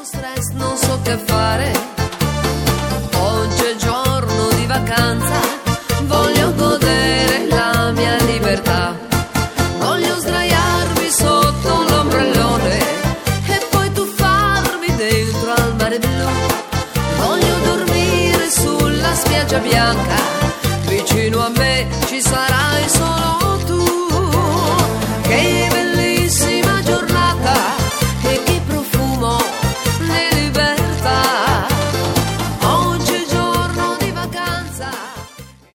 stress, non so che fare. Oggi è il giorno di vacanza, voglio godere la mia libertà. Voglio sdraiarmi sotto l'ombrellone e poi tuffarmi dentro al mare blu. Voglio dormire sulla spiaggia bianca, vicino a me ci sarà il